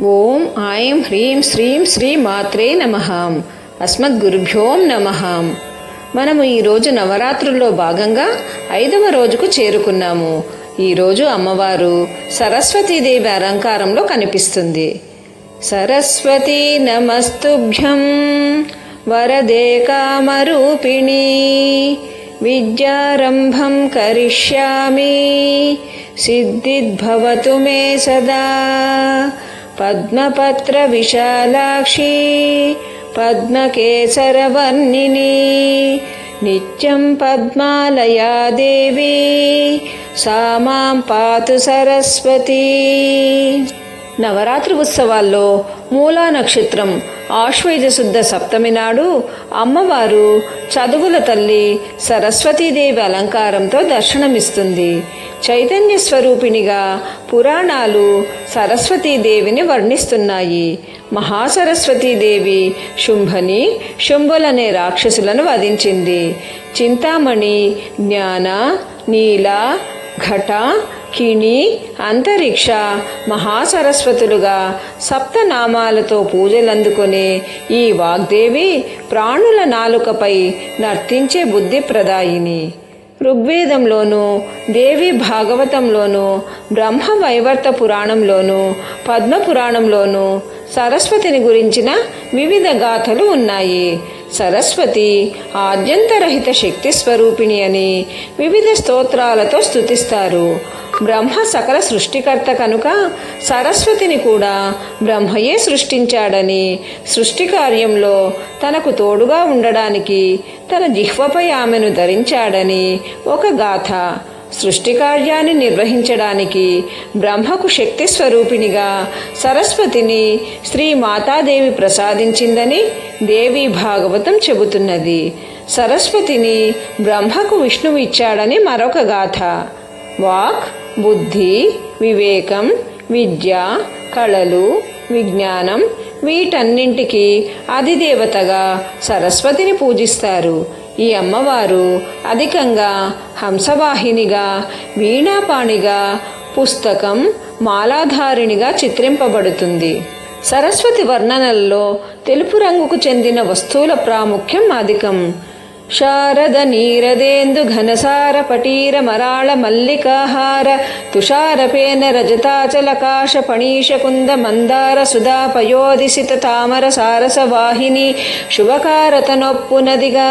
ఓం ఐం హ్రీం శ్రీం శ్రీ మాత్రే నమః. అస్మద్గురుభ్యో నమః. మనము ఈరోజు నవరాత్రుల్లో భాగంగా 5వ రోజుకు చేరుకున్నాము. ఈరోజు అమ్మవారు సరస్వతీదేవి అలంకారంలో కనిపిస్తుంది. సరస్వతీ నమస్తుభ్యం వరదే కామరూపిణి విద్యారంభం కరిష్యామి సిద్ధిద్భవతు మే సదా. పద్మపత్ర విశాలాక్షి పద్మకేసరవర్ణిని నిత్యం పద్మాలయా దేవి సా మాం పాతు సరస్వతి. నవరాత్రి ఉత్సవాల్లో మూలా నక్షత్రం ఆశ్వయుజ శుద్ధ సప్తమి నాడు అమ్మవారు చదువుల తల్లి సరస్వతీదేవి అలంకారంతో దర్శనమిస్తుంది. చైతన్య స్వరూపిణిగా పురాణాలు సరస్వతీదేవిని వర్ణిస్తున్నాయి. మహాసరస్వతీదేవి శుంభని, శుంభులనే రాక్షసులను వధించింది. చింతామణి, జ్ఞాన, నీల, ఘట, కిణి, అంతరిక్ష మహాసరస్వతులుగా సప్తనామాలతో పూజలందుకునే ఈ వాగ్దేవి ప్రాణుల నాలుకపై నర్తించే బుద్ధి ప్రదాయిని. ఋగ్వేదంలోనూ, దేవి భాగవతంలోనూ, బ్రహ్మ వైవర్త పురాణంలోనూ, పద్మ పురాణంలోనూ సరస్వతిని గురించిన వివిధ గాథలు ఉన్నాయి. సరస్వతి ఆద్యంతరహిత శక్తి స్వరూపిణి అని వివిధ స్తోత్రాలతో స్తుతిస్తారు. బ్రహ్మ సకల సృష్టికర్త కనుక సరస్వతిని కూడా బ్రహ్మయే సృష్టించాడని, సృష్టి కార్యంలో తనకు తోడుగా ఉండడానికి తన జిహ్వపై ఆమెను ధరించాడని ఒక గాథ. సృష్టి కార్యాన్ని నిర్వహించడానికి బ్రహ్మకు శక్తి స్వరూపిణిగా సరస్వతిని శ్రీ మాతాదేవి ప్రసాదించిందని దేవి భాగవతం చెబుతున్నది. సరస్వతిని బ్రహ్మకు విష్ణువు ఇచ్చాడని మరొక గాథ. వాక్, బుద్ధి, వివేకం, విద్య, కళలు, విజ్ఞానం వీటన్నింటికి అధిదేవతగా సరస్వతిని పూజిస్తారు. ఈ అమ్మవారు అధికంగా హంసవాహినిగా, వీణాపాణిగా, పుస్తకం, మాలాధారిణిగా చిత్రింపబడుతుంది. సరస్వతి వర్ణనల్లో తెలుపు రంగుకు చెందిన వస్తువుల ప్రాముఖ్యం అధికం. శారద నీరదేందు ఘనసార పటీర మరాళ మల్లికాహార తుషారపేన రజతాచలకాశ పణీషకుంద మందార సుధా పయోధిసిత తామర సారస వాహిని శుభకారతనొప్పునదిగా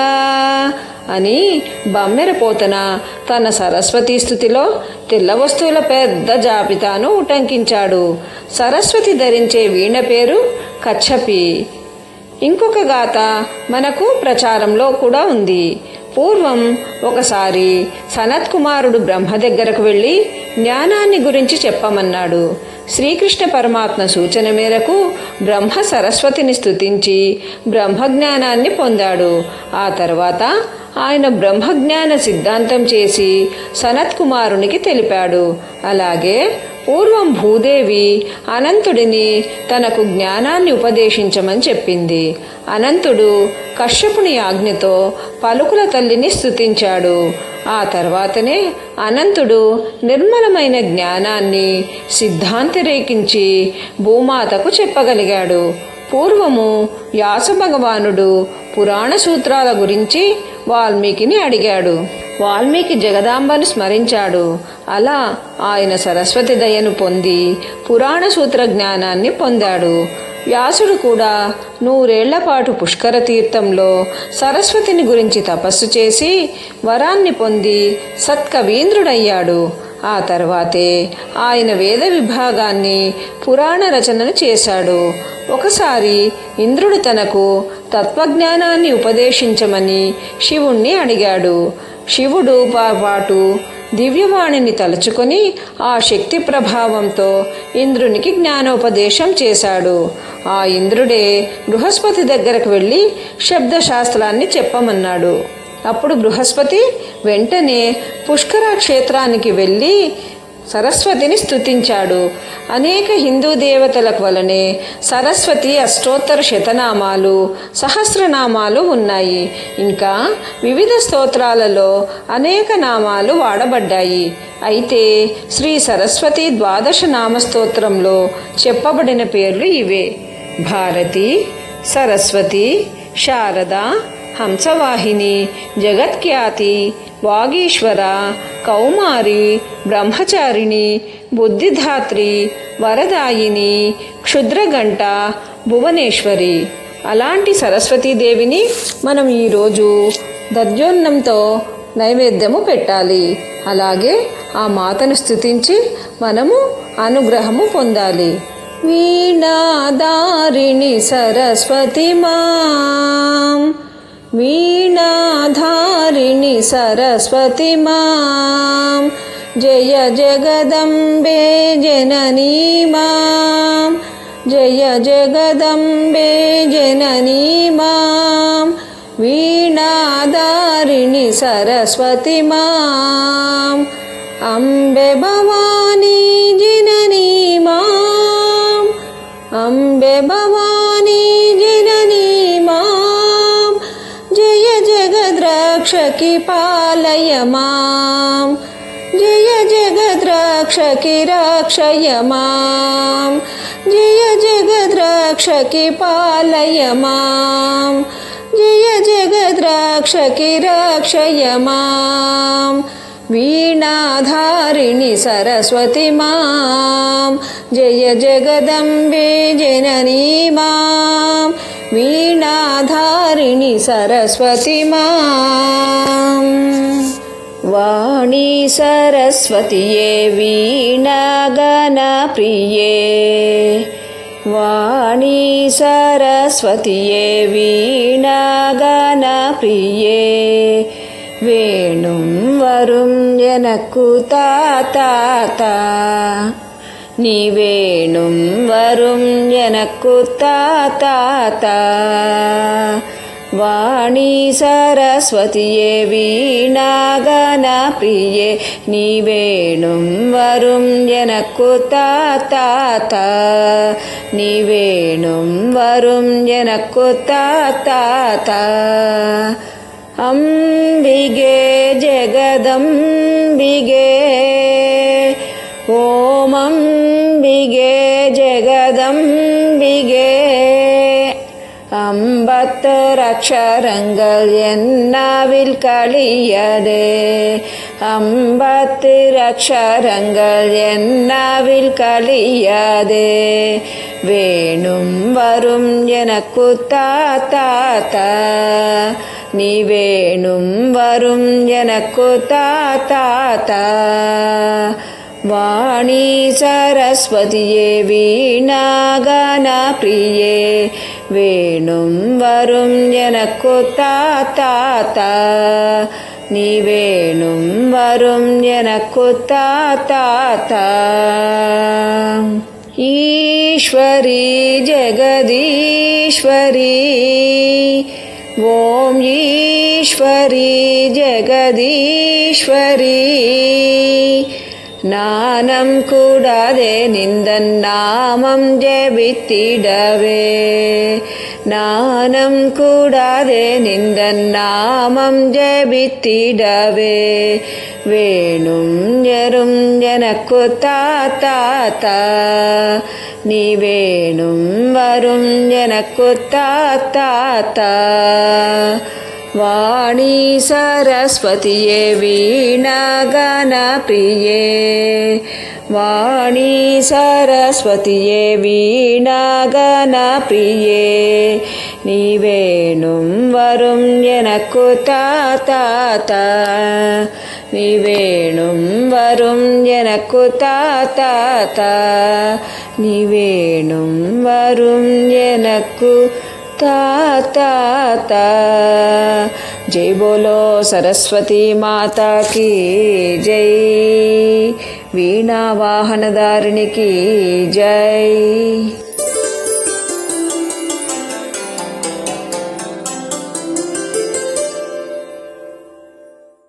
అని బమ్మెరపోతన తన సరస్వతీ స్థుతిలో తెల్ల వస్తువుల పెద్ద జాబితాను ఉటంకించాడు. సరస్వతి ధరించే వీణ పేరు కచ్చపి. ఇంకొక గాథ మనకు ప్రచారంలో కూడా ఉంది. పూర్వం ఒకసారి సనత్ కుమారుడు బ్రహ్మ దగ్గరకు వెళ్ళి జ్ఞానాన్ని గురించి చెప్పమన్నాడు. శ్రీకృష్ణ పరమాత్మ సూచన మేరకు బ్రహ్మ సరస్వతిని స్తుతించి బ్రహ్మజ్ఞానాన్ని పొందాడు. ఆ తర్వాత ఆయన బ్రహ్మజ్ఞాన సిద్ధాంతం చేసి సనత్ కుమారునికి తెలిపాడు. అలాగే పూర్వం భూదేవి అనంతుడిని తనకు జ్ఞానాన్ని ఉపదేశించమని చెప్పింది. అనంతుడు కశ్యపుని ఆజ్ఞతో పలుకుల తల్లిని స్తుతించాడు. ఆ తర్వాతనే అనంతుడు నిర్మలమైన జ్ఞానాన్ని సిద్ధాంతరేకించి భూమాతకు చెప్పగలిగాడు. పూర్వము వ్యాస భగవానుడు పురాణ సూత్రాల గురించి వాల్మీకిని అడిగాడు. వాల్మీకి జగదాంబను స్మరించాడు. అలా ఆయన సరస్వతి దయను పొంది పురాణ సూత్ర జ్ఞానాన్ని పొందాడు. వ్యాసుడు కూడా 100 ఏళ్ల పాటు పుష్కర తీర్థంలో సరస్వతిని గురించి తపస్సు చేసి వరాన్ని పొంది సత్కవీంద్రుడయ్యాడు. ఆ తర్వాతే ఆయన వేద విభాగాన్ని పురాణ రచనను చేశాడు. ఒకసారి ఇంద్రుడు తనకు తత్వజ్ఞానాన్ని ఉపదేశించమని శివుణ్ణి అడిగాడు. శివుడు పాటు దివ్యవాణిని తలుచుకొని ఆ శక్తి ప్రభావంతో ఇంద్రునికి జ్ఞానోపదేశం చేశాడు. ఆ ఇంద్రుడే బృహస్పతి దగ్గరకు వెళ్ళి శబ్దశాస్త్రాన్ని చెప్పమన్నాడు. అప్పుడు బృహస్పతి వెంటనే పుష్కర క్షేత్రానికి వెళ్ళి సరస్వతిని స్తుతించాడు. అనేక హిందూ దేవతలకు వలనే సరస్వతి అష్టోత్తర శతనామాలు, సహస్రనామాలు ఉన్నాయి. ఇంకా వివిధ స్తోత్రాలలో అనేక నామాలు వాడబడ్డాయి. అయితే శ్రీ సరస్వతి ద్వాదశ నామస్తోత్రంలో చెప్పబడిన పేర్లు ఇవే: భారతి, సరస్వతి, శారద, హంసవాహిని, జగత్ఖ్యాతి, వాగీశ్వర, కౌమారి, బ్రహ్మచారిణి, బుద్ధిధాత్రి, వరదాయిని, క్షుద్రగంట, భువనేశ్వరి. అలాంటి సరస్వతీదేవిని మనం ఈరోజు దధ్యోన్నంతో నైవేద్యము పెట్టాలి. అలాగే ఆ మాతను స్తుతించి మనము అనుగ్రహము పొందాలి. వీణాధారిణి సరస్వతి మాం, వీణాధారిణి సరస్వతి మాం, జయ జగదంబే జననీ మాం, జయ జగదంబే జననీ మాం, వీణాధారిణి సరస్వతి మాం, అంబే భవానీ జననీ మాం, అంబే భవానీ జననీ మాం, జయ జగద్రక్షకి పాలయ మాం, జయ జగద్రక్షకి రక్షయ మాం, జయ జగద్రక్షకి పాలయ మాం, జయ జగద్రక్షకి రక్షయ మాం, వీణాధారిణి సరస్వతి మాం, జయ జగదంబే జననీ మాం, వీణాధారిణి సరస్వతి మాం. వాణీ సరస్వతియే వీణాగణ ప్రియే, వాణీ సరస్వతియే వీణాగణ ప్రియే, வேணும் வரும் எனக்கு தாத்தா, நீ வேணும் வரும் எனக்கு தாத்தா. வாணி சரஸ்வதியே வீணாகன பிரியே, நீ வேணும் வரும் எனக்கு தாத்தா, நீ வேணும் வரும் எனக்கு தாத்தா. ಅಂಬಿಗೆ ಜಗದಂಬಿಗೆ, ಓಂ ಅಂಬಿಗೆ ಜಗದಂಬಿಗೆ, അമ്പത്തൊരക്ഷരങ്ങൾ എന്നാവിൽ കളിയതേ, അമ്പത്തൊരക്ഷരങ്ങൾ എന്നാവിൽ കളിയതേ, വേണും വരും എനക്കു താത്താ, നീ വേണും വരും എനക്കു താത്താ. വാണി സരസ്വതിയെ വീണാഗന പ്രിയേ, വേണും വരും എനക്കു താത്താ, നീ വേണും വരും എനക്കു താത്താ. ഈശ്വരി ജഗദീശ്വരി, ഓം ഈശ്വരി ജഗദീശ്വരി, നാനം കൂടാതെ നിന്ദൻ നാമം ജപിത്തിടവേ, നാനം കൂടാതെ നിന്ദൻ നാമം ജപിത്തിടവേ, വേണും വരും എനക്കു താത്താ, നീ വേണും വരും എനക്കു താത്താ. വാണി സരസ്വതിയെ വീണാഗന പ്രിയേ, വാണി സരസ്വതിയെ വീണാഗന പ്രിയേ, നീ വേണും വരും എനക്കു താത്താ, നീ വേണും വരും എനക്കു താത്താ, നീ വേണും വരും എനക്കു ताता. जय बोलो सरस्वती माता की जय, वीणा वाहनधारिणी की जय.